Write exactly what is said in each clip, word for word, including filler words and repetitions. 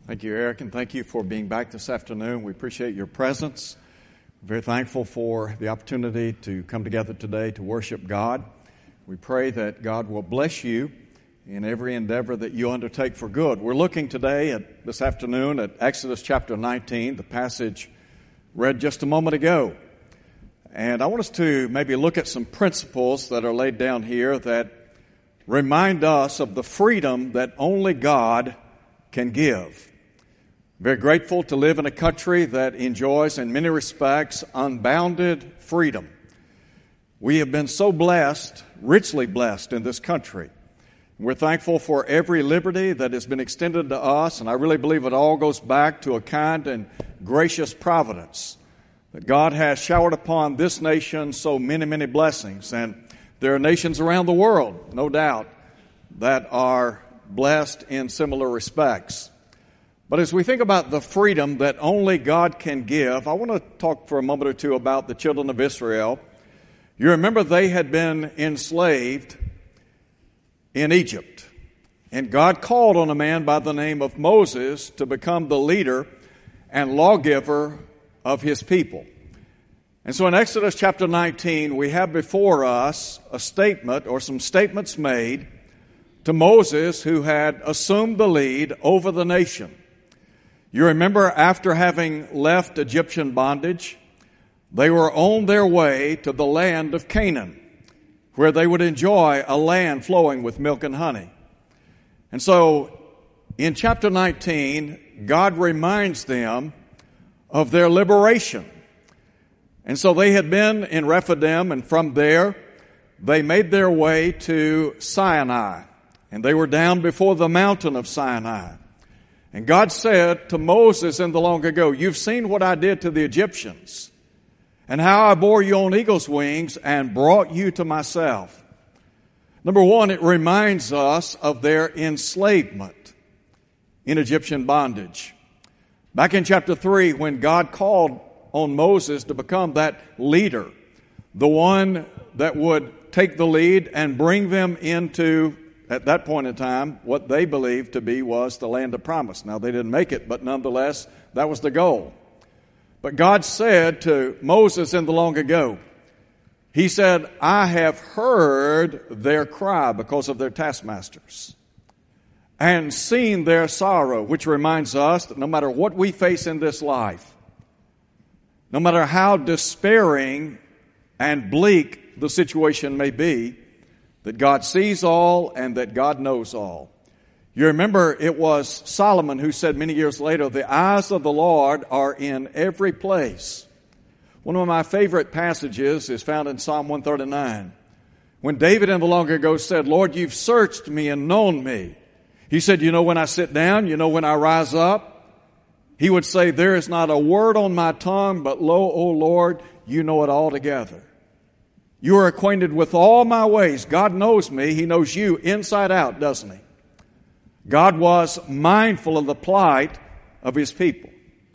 Thank you, Eric, and thank you for being back this afternoon. We appreciate your presence. We're very thankful for the opportunity to come together today to worship God. We pray that God will bless you in every endeavor that you undertake for good. We're looking today, at this afternoon, at Exodus chapter nineteen, the passage read just a moment ago. And I want us to maybe look at some principles that are laid down here that remind us of the freedom that only God can give. Very grateful to live in a country that enjoys, in many respects, unbounded freedom. We have been so blessed, richly blessed in this country. We're thankful for every liberty that has been extended to us, and I really believe it all goes back to a kind and gracious providence that God has showered upon this nation so many, many blessings. And there are nations around the world, no doubt, that are blessed in similar respects. But as we think about the freedom that only God can give, I want to talk for a moment or two about the children of Israel. You remember they had been enslaved in Egypt, and God called on a man by the name of Moses to become the leader and lawgiver of his people. And so in Exodus chapter nineteen, we have before us a statement or some statements made to Moses, who had assumed the lead over the nation. You remember, after having left Egyptian bondage, they were on their way to the land of Canaan, where they would enjoy a land flowing with milk and honey. And so, in chapter nineteen, God reminds them of their liberation. And so they had been in Rephidim, and from there, they made their way to Sinai. And they were down before the mountain of Sinai. And God said to Moses in the long ago, "You've seen what I did to the Egyptians, and how I bore you on eagle's wings and brought you to myself." Number one, it reminds us of their enslavement in Egyptian bondage. Back in chapter three, when God called on Moses to become that leader, the one that would take the lead and bring them into, at that point in time, what they believed to be was the land of promise. Now, they didn't make it, but nonetheless, that was the goal. But God said to Moses in the long ago, He said, "I have heard their cry because of their taskmasters, and seen their sorrow," which reminds us that no matter what we face in this life, no matter how despairing and bleak the situation may be, that God sees all and that God knows all. You remember it was Solomon who said many years later, "The eyes of the Lord are in every place." One of my favorite passages is found in Psalm one thirty-nine. When David in the long ago said, "Lord, you've searched me and known me." He said, "You know when I sit down, you know when I rise up." He would say, "There is not a word on my tongue, but lo, O Lord, you know it altogether. You are acquainted with all my ways." God knows me. He knows you inside out, doesn't He? God was mindful of the plight of His people.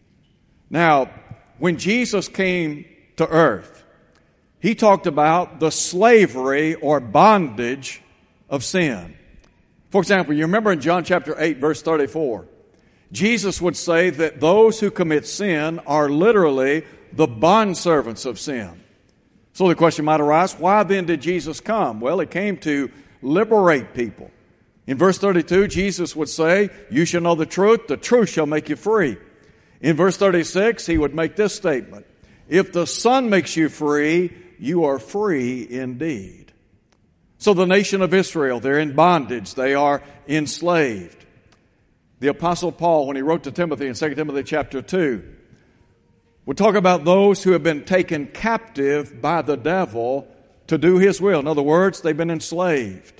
Now, when Jesus came to earth, He talked about the slavery or bondage of sin. For example, you remember in John chapter eight, verse thirty-four, Jesus would say that those who commit sin are literally the bondservants of sin. So the question might arise, why then did Jesus come? Well, He came to liberate people. In verse thirty-two, Jesus would say, "You shall know the truth, the truth shall make you free." In verse thirty-six, He would make this statement, "If the Son makes you free, you are free indeed." So the nation of Israel, they're in bondage. They are enslaved. The Apostle Paul, when he wrote to Timothy in Second Timothy chapter two, would talk about those who have been taken captive by the devil to do his will. In other words, they've been enslaved.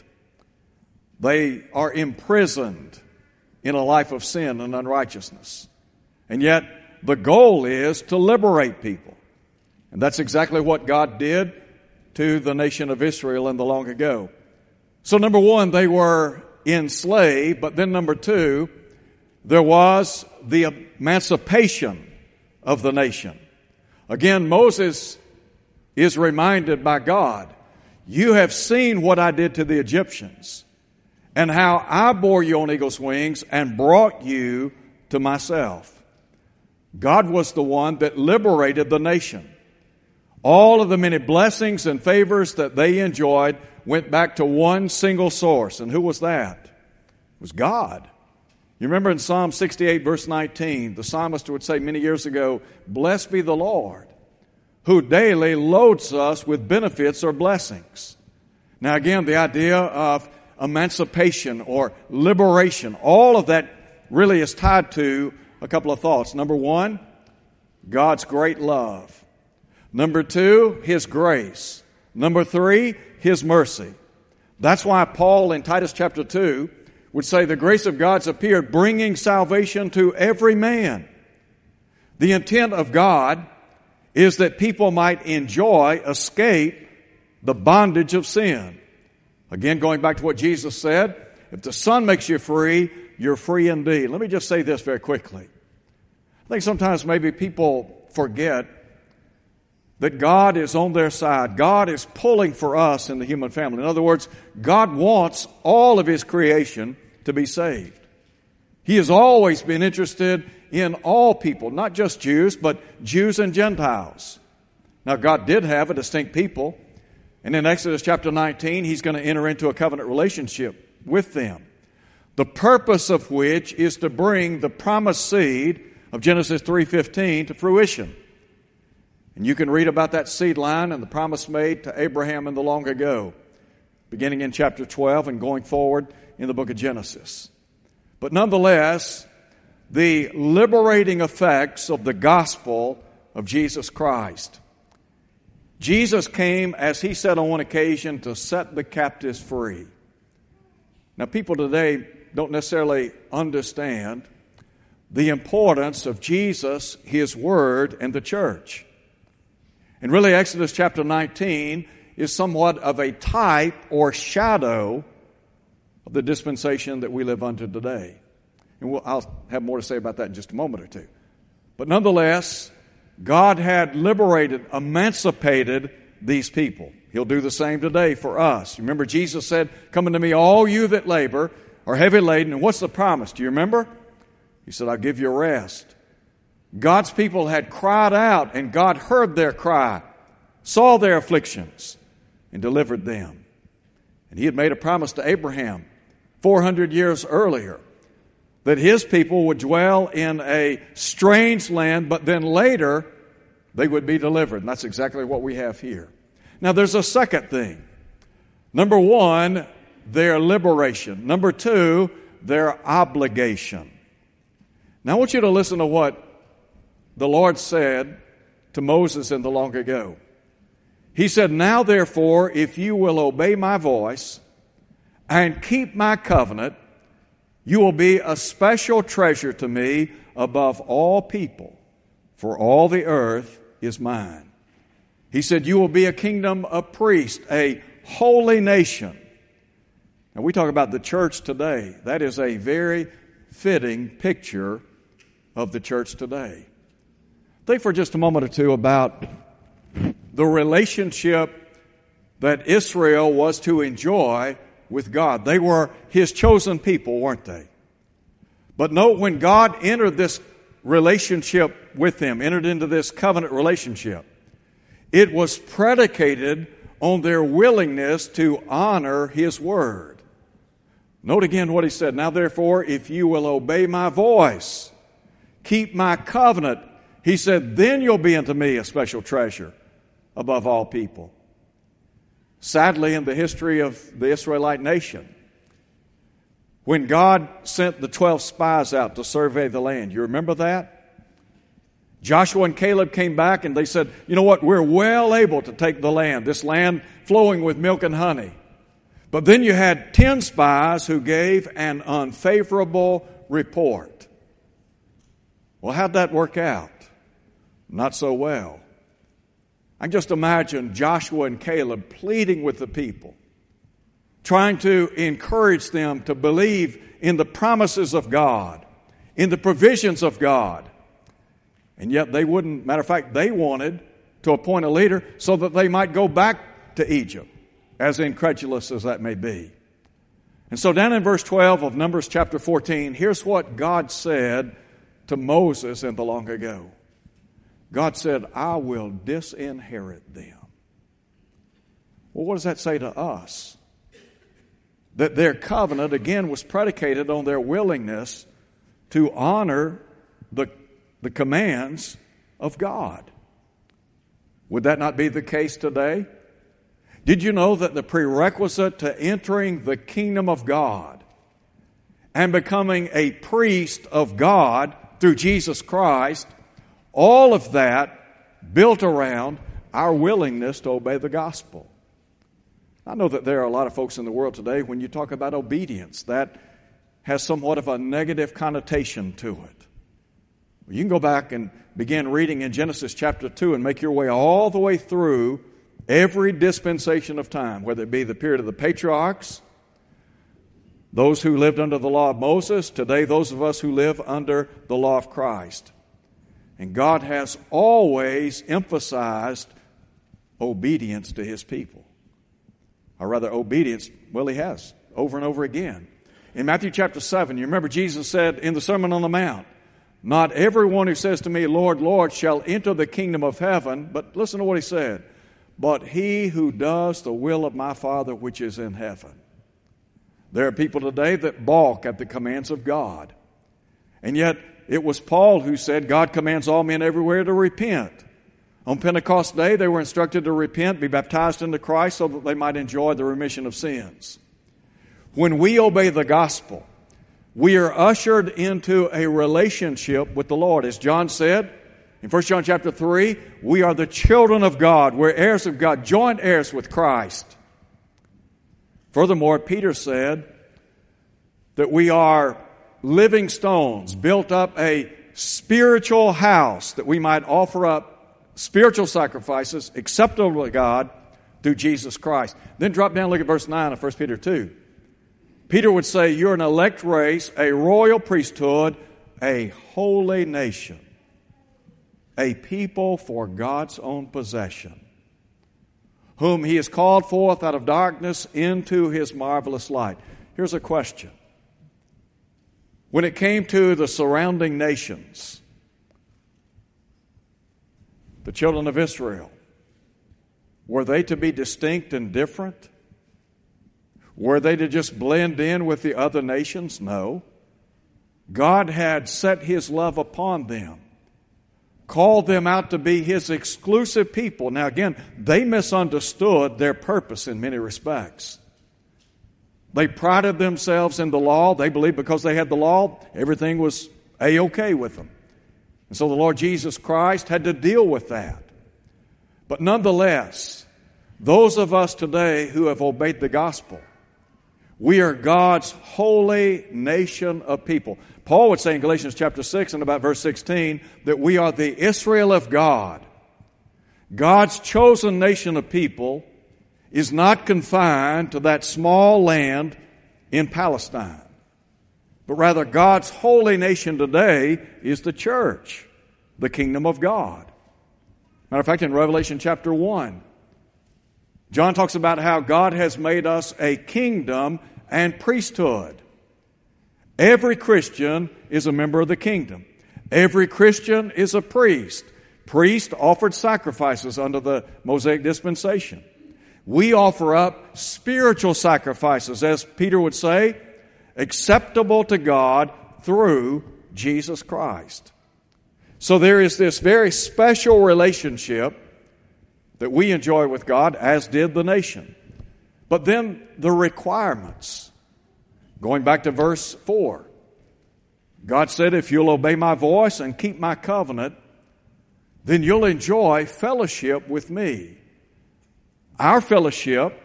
They are imprisoned in a life of sin and unrighteousness. And yet, the goal is to liberate people. And that's exactly what God did to the nation of Israel in the long ago. So number one, they were enslaved, but then number two, there was the emancipation of the nation. Again, Moses is reminded by God, "You have seen what I did to the Egyptians, and how I bore you on eagle's wings and brought you to myself. God was the one that liberated the nation. All of the many blessings and favors that they enjoyed went back to one single source. And who was that? It was God. You remember in Psalm sixty-eight, verse nineteen, the psalmist would say many years ago, "Blessed be the Lord, who daily loads us with benefits or blessings." Now again, the idea of emancipation or liberation, all of that really is tied to a couple of thoughts. Number one, God's great love. Number two, His grace. Number three, His mercy. That's why Paul in Titus chapter two would say the grace of God's appeared, bringing salvation to every man. The intent of God is that people might enjoy, escape the bondage of sin. Again, going back to what Jesus said, if the Son makes you free, you're free indeed. Let me just say this very quickly. I think sometimes maybe people forget that God is on their side. God is pulling for us in the human family. In other words, God wants all of His creation to be saved. He has always been interested in all people, not just Jews, but Jews and Gentiles. Now, God did have a distinct people, and in Exodus chapter nineteen, He's going to enter into a covenant relationship with them, the purpose of which is to bring the promised seed of Genesis three fifteen to fruition. And you can read about that seed line and the promise made to Abraham in the long ago, beginning in chapter twelve and going forward in the book of Genesis. But nonetheless, the liberating effects of the gospel of Jesus Christ. Jesus came, as He said on one occasion, to set the captives free. Now, people today don't necessarily understand the importance of Jesus, His Word, and the church. And really, Exodus chapter nineteen is somewhat of a type or shadow of the dispensation that we live under today. And we'll, I'll have more to say about that in just a moment or two. But nonetheless, God had liberated, emancipated these people. He'll do the same today for us. Remember, Jesus said, "Come unto me, all you that labor are heavy laden." And what's the promise? Do you remember? He said, "I'll give you rest." God's people had cried out, and God heard their cry, saw their afflictions, and delivered them. And He had made a promise to Abraham four hundred years earlier that his people would dwell in a strange land, but then later they would be delivered. And that's exactly what we have here. Now, there's a second thing. Number one, their liberation. Number two, their obligation. Now, I want you to listen to what the Lord said to Moses in the long ago. He said, "Now, therefore, if you will obey my voice and keep my covenant, you will be a special treasure to me above all people, for all the earth is mine." He said, "You will be a kingdom of priests, a holy nation." Now, we talk about the church today. That is a very fitting picture of the church today. Think for just a moment or two about the relationship that Israel was to enjoy with God. They were His chosen people, weren't they? But note, when God entered this relationship with them, entered into this covenant relationship, it was predicated on their willingness to honor His word. Note again what He said, "Now therefore, if you will obey my voice, keep my covenant," He said, "then you'll be unto me a special treasure above all people." Sadly, in the history of the Israelite nation, when God sent the twelve spies out to survey the land, you remember that? Joshua and Caleb came back and they said, "You know what? We're well able to take the land, this land flowing with milk and honey." But then you had ten spies who gave an unfavorable report. Well, how'd that work out? Not so well. I can just imagine Joshua and Caleb pleading with the people, trying to encourage them to believe in the promises of God, in the provisions of God. And yet they wouldn't, matter of fact, they wanted to appoint a leader so that they might go back to Egypt, as incredulous as that may be. And so down in verse twelve of Numbers chapter fourteen, here's what God said to Moses in the long ago. God said, I will disinherit them. Well, what does that say to us? That their covenant, again, was predicated on their willingness to honor the, the commands of God. Would that not be the case today? Did you know that the prerequisite to entering the kingdom of God and becoming a priest of God through Jesus Christ, all of that built around our willingness to obey the gospel? I know that there are a lot of folks in the world today, when you talk about obedience, that has somewhat of a negative connotation to it. You can go back and begin reading in Genesis chapter two and make your way all the way through every dispensation of time, whether it be the period of the patriarchs, those who lived under the law of Moses, today those of us who live under the law of Christ. And God has always emphasized obedience to His people. Or rather, obedience, well, He has, over and over again. In Matthew chapter seven, you remember Jesus said in the Sermon on the Mount, not everyone who says to me, Lord, Lord, shall enter the kingdom of heaven, but listen to what He said, but he who does the will of my Father which is in heaven. There are people today that balk at the commands of God. And yet, it was Paul who said, God commands all men everywhere to repent. On Pentecost Day, they were instructed to repent, be baptized into Christ so that they might enjoy the remission of sins. When we obey the gospel, we are ushered into a relationship with the Lord. As John said in First John chapter three, we are the children of God. We're heirs of God, joint heirs with Christ. Furthermore, Peter said that we are living stones, built up a spiritual house that we might offer up spiritual sacrifices acceptable to God through Jesus Christ. Then drop down and look at verse nine of First Peter two. Peter would say, you're an elect race, a royal priesthood, a holy nation, a people for God's own possession, whom He has called forth out of darkness into His marvelous light. Here's a question. When it came to the surrounding nations, the children of Israel, were they to be distinct and different? Were they to just blend in with the other nations? No. God had set His love upon them, called them out to be His exclusive people. Now again, they misunderstood their purpose in many respects. They prided themselves in the law. They believed because they had the law, everything was A-okay with them. And so the Lord Jesus Christ had to deal with that. But nonetheless, those of us today who have obeyed the gospel, we are God's holy nation of people. Paul would say in Galatians chapter six and about verse sixteen that we are the Israel of God. God's chosen nation of people is not confined to that small land in Palestine, but rather God's holy nation today is the church, the kingdom of God. Matter of fact, in Revelation chapter one, John talks about how God has made us a kingdom and priesthood. Every Christian is a member of the kingdom. Every Christian is a priest. Priests offered sacrifices under the Mosaic dispensation. We offer up spiritual sacrifices, as Peter would say, acceptable to God through Jesus Christ. So there is this very special relationship that we enjoy with God, as did the nation. But then the requirements. Going back to verse four. God said, if you'll obey my voice and keep my covenant, then you'll enjoy fellowship with me. Our fellowship,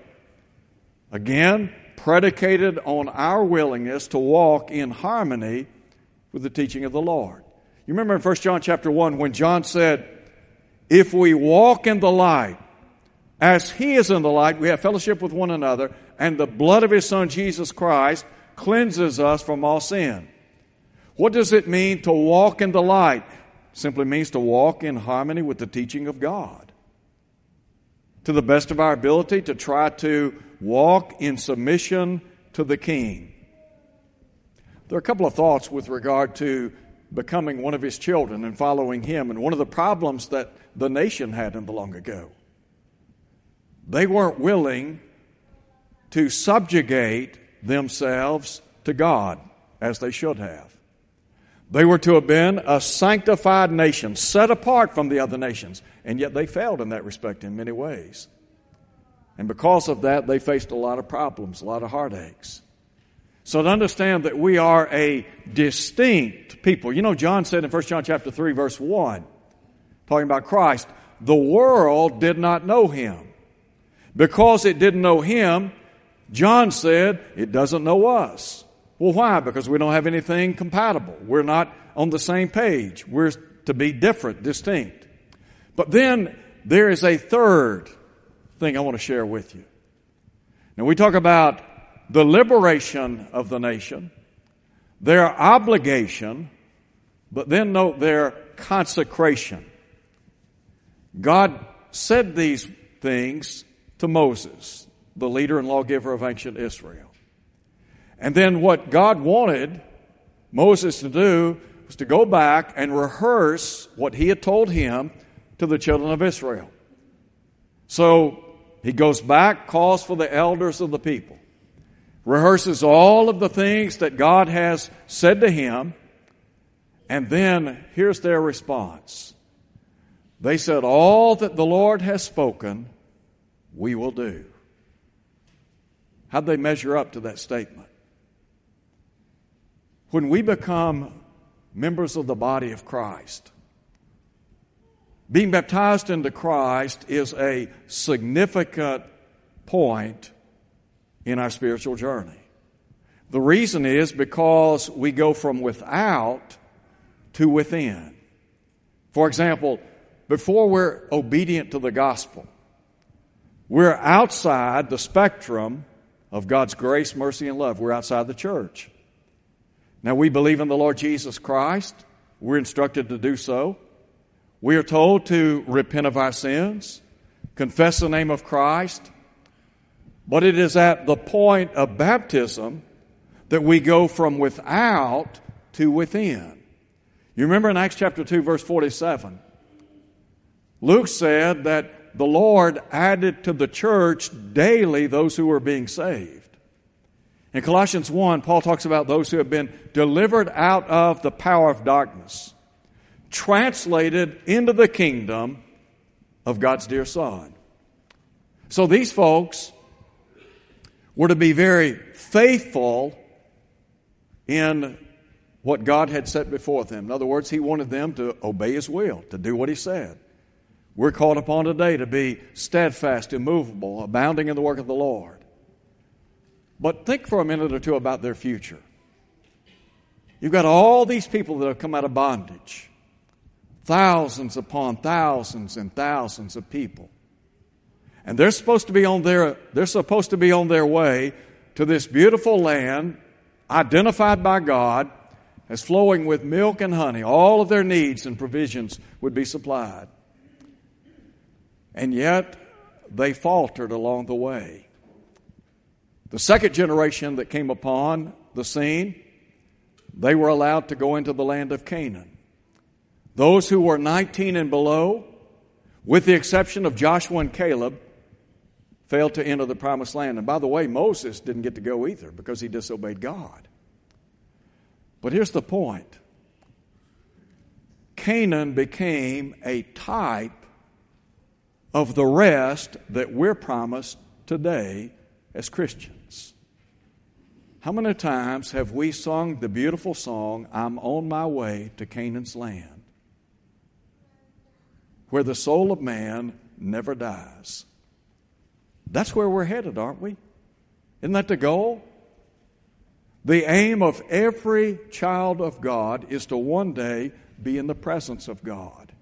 again, predicated on our willingness to walk in harmony with the teaching of the Lord. You remember in First John chapter one when John said, if we walk in the light, as He is in the light, we have fellowship with one another, and the blood of His Son Jesus Christ cleanses us from all sin. What does it mean to walk in the light? It simply means to walk in harmony with the teaching of God. To the best of our ability, to try to walk in submission to the King. There are a couple of thoughts with regard to becoming one of his children and following him. And one of the problems that the nation had in the long ago, they weren't willing to subjugate themselves to God as they should have. They were to have been a sanctified nation, set apart from the other nations, and yet they failed in that respect in many ways. And because of that, they faced a lot of problems, a lot of heartaches. So to understand that we are a distinct people. You know, John said in First John chapter three, verse one, talking about Christ, the world did not know him. Because it didn't know him, John said, it doesn't know us. Well, why? Because we don't have anything compatible. We're not on the same page. We're to be different, distinct. But then there is a third thing I want to share with you. Now, we talk about the liberation of the nation, their obligation, but then note their consecration. God said these things to Moses, the leader and lawgiver of ancient Israel. And then what God wanted Moses to do was to go back and rehearse what he had told him to the children of Israel. So he goes back, calls for the elders of the people, rehearses all of the things that God has said to him, and then here's their response. They said, all that the Lord has spoken, we will do. How'd they measure up to that statement? When we become members of the body of Christ, being baptized into Christ is a significant point in our spiritual journey. The reason is because we go from without to within. For example, before we're obedient to the gospel, we're outside the spectrum of God's grace, mercy, and love. We're outside the church. Now, we believe in the Lord Jesus Christ. We're instructed to do so. We are told to repent of our sins, confess the name of Christ. But it is at the point of baptism that we go from without to within. You remember in Acts chapter two, verse forty-seven, Luke said that the Lord added to the church daily those who were being saved. In Colossians one, Paul talks about those who have been delivered out of the power of darkness, translated into the kingdom of God's dear Son. So these folks were to be very faithful in what God had set before them. In other words, He wanted them to obey His will, to do what He said. We're called upon today to be steadfast, immovable, abounding in the work of the Lord. But think for a minute or two about their future. You've got all these people that have come out of bondage. Thousands upon thousands and thousands of people. And they're supposed to be on their, they're supposed to be on their way to this beautiful land, identified by God as flowing with milk and honey. All of their needs and provisions would be supplied. And yet, they faltered along the way. The second generation that came upon the scene, they were allowed to go into the land of Canaan. Those who were nineteen and below, with the exception of Joshua and Caleb, failed to enter the promised land. And by the way, Moses didn't get to go either because he disobeyed God. But here's the point. Canaan became a type of the rest that we're promised today as Christians. How many times have we sung the beautiful song, I'm on my way to Canaan's land, where the soul of man never dies? That's where we're headed, aren't we? Isn't that the goal? The aim of every child of God is to one day be in the presence of God.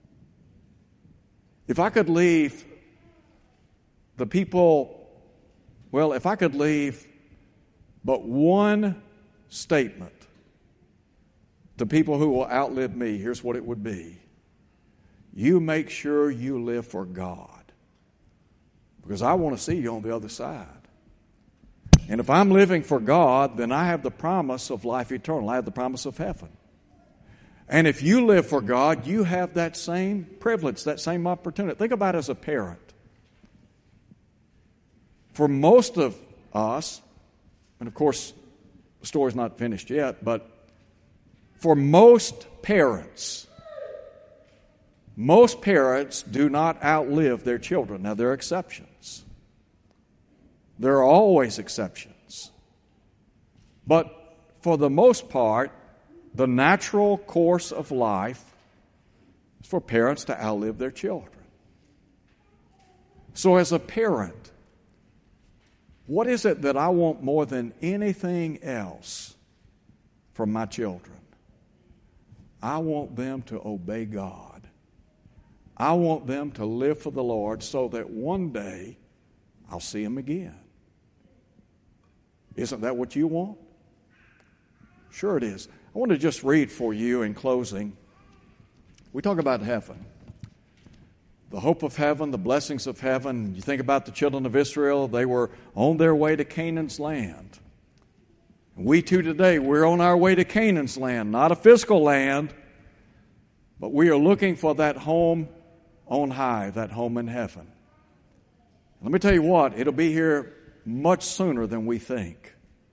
If I could leave the people, well, if I could leave but one statement to people who will outlive me, here's what it would be. You make sure you live for God, because I want to see you on the other side. And if I'm living for God, then I have the promise of life eternal. I have the promise of heaven. And if you live for God, you have that same privilege, that same opportunity. Think about it as a parent. For most of us, and of course, the story's not finished yet, but for most parents, most parents do not outlive their children. Now, there are exceptions. There are always exceptions. But for the most part, the natural course of life is for parents to outlive their children. So as a parent, what is it that I want more than anything else from my children? I want them to obey God. I want them to live for the Lord so that one day I'll see them again. Isn't that what you want? Sure it is. I want to just read for you in closing. We talk about heaven. The hope of heaven, the blessings of heaven. You think about the children of Israel, they were on their way to Canaan's land. We too today, we're on our way to Canaan's land, not a physical land, but we are looking for that home on high, that home in heaven. Let me tell you what, it'll be here much sooner than we think.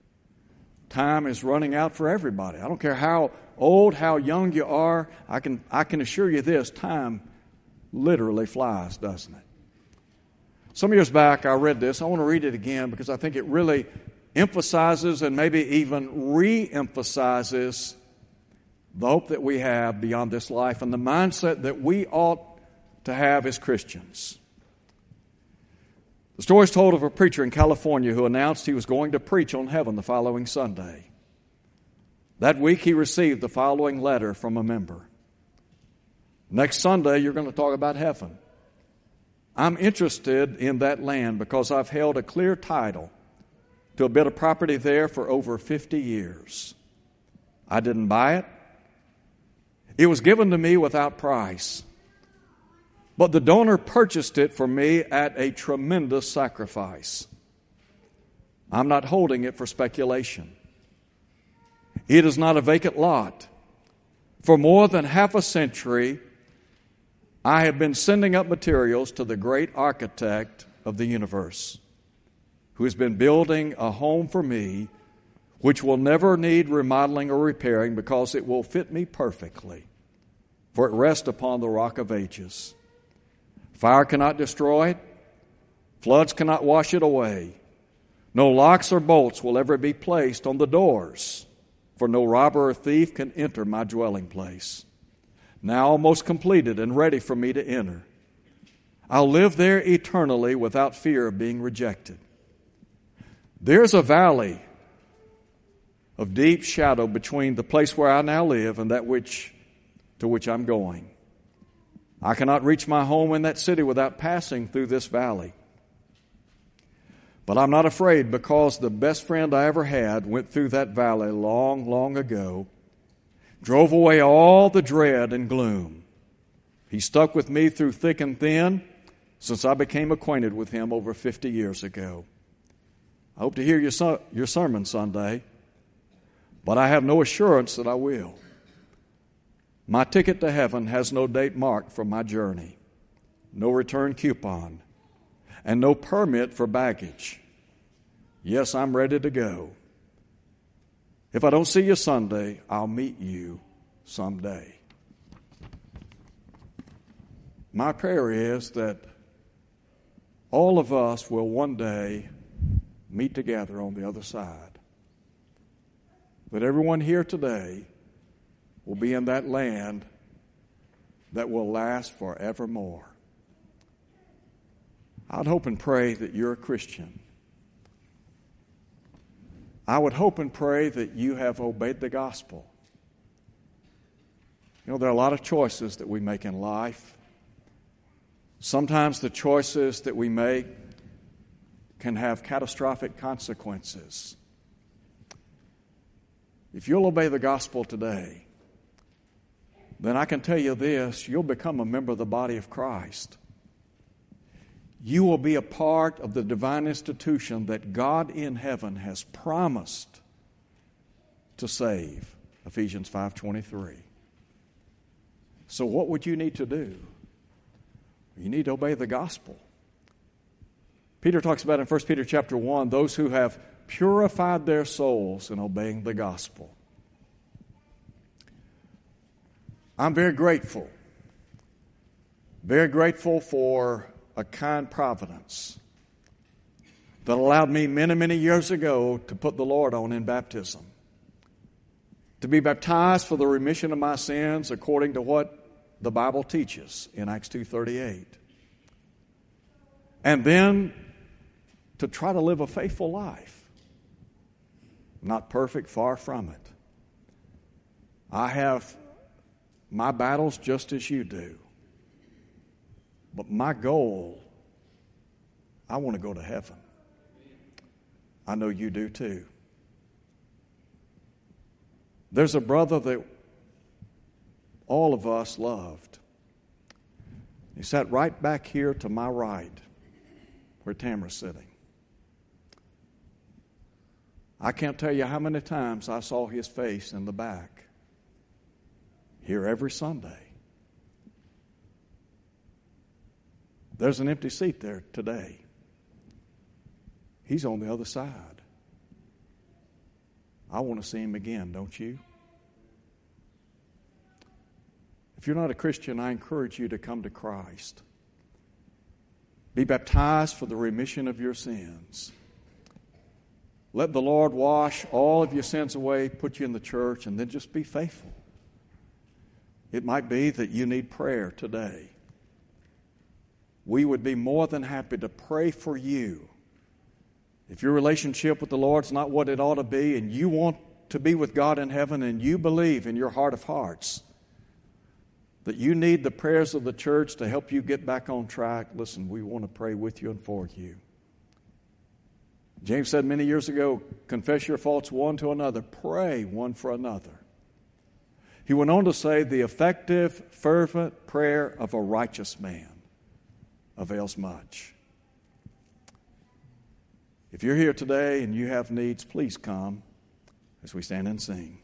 Time is running out for everybody. I don't care how old, how young you are, I can, I can assure you this, time literally flies, doesn't it? Some years back, I read this. I want to read it again because I think it really emphasizes and maybe even re-emphasizes the hope that we have beyond this life and the mindset that we ought to have as Christians. The story is told of a preacher in California who announced he was going to preach on heaven the following Sunday. That week he received the following letter from a member. Next Sunday you're going to talk about heaven. I'm interested in that land because I've held a clear title to a bit of property there for over fifty years. I didn't buy it. It was given to me without price. But the donor purchased it for me at a tremendous sacrifice. I'm not holding it for speculation. It is not a vacant lot. For more than half a century, I have been sending up materials to the great architect of the universe, who has been building a home for me which will never need remodeling or repairing because it will fit me perfectly, for it rests upon the rock of ages. Fire cannot destroy it. Floods cannot wash it away. No locks or bolts will ever be placed on the doors, for no robber or thief can enter my dwelling place. Now almost completed and ready for me to enter. I'll live there eternally without fear of being rejected. There's a valley of deep shadow between the place where I now live and that which to which I'm going. I cannot reach my home in that city without passing through this valley. But I'm not afraid because the best friend I ever had went through that valley long, long ago, drove away all the dread and gloom. He stuck with me through thick and thin since I became acquainted with him over fifty years ago. I hope to hear your, su- your sermon Sunday, but I have no assurance that I will. My ticket to heaven has no date marked for my journey, no return coupon, and no permit for baggage. Yes, I'm ready to go. If I don't see you Sunday, I'll meet you someday. My prayer is that all of us will one day meet together on the other side. That everyone here today will be in that land that will last forevermore. I'd hope and pray that you're a Christian. I would hope and pray that you have obeyed the gospel. You know, there are a lot of choices that we make in life. Sometimes the choices that we make can have catastrophic consequences. If you'll obey the gospel today, then I can tell you this, you'll become a member of the body of Christ. You will be a part of the divine institution that God in heaven has promised to save, Ephesians five twenty-three. So what would you need to do? You need to obey the gospel. Peter talks about in First Peter chapter one, those who have purified their souls in obeying the gospel. I'm very grateful. Very grateful for a kind providence that allowed me many, many years ago to put the Lord on in baptism. To be baptized for the remission of my sins according to what the Bible teaches in Acts two thirty-eight. And then to try to live a faithful life. Not perfect, far from it. I have my battles just as you do. But my goal, I want to go to heaven. I know you do too. There's a brother that all of us loved. He sat right back here to my right, where Tamara's sitting. I can't tell you how many times I saw his face in the back, here every Sunday. There's an empty seat there today. He's on the other side. I want to see him again, don't you? If you're not a Christian, I encourage you to come to Christ. Be baptized for the remission of your sins. Let the Lord wash all of your sins away, put you in the church, and then just be faithful. It might be that you need prayer today. We would be more than happy to pray for you. If your relationship with the Lord's not what it ought to be, and you want to be with God in heaven, and you believe in your heart of hearts that you need the prayers of the church to help you get back on track, listen, we want to pray with you and for you. James said many years ago, confess your faults one to another, pray one for another. He went on to say, the effective, fervent prayer of a righteous man avails much. If you're here today and you have needs, please come as we stand and sing.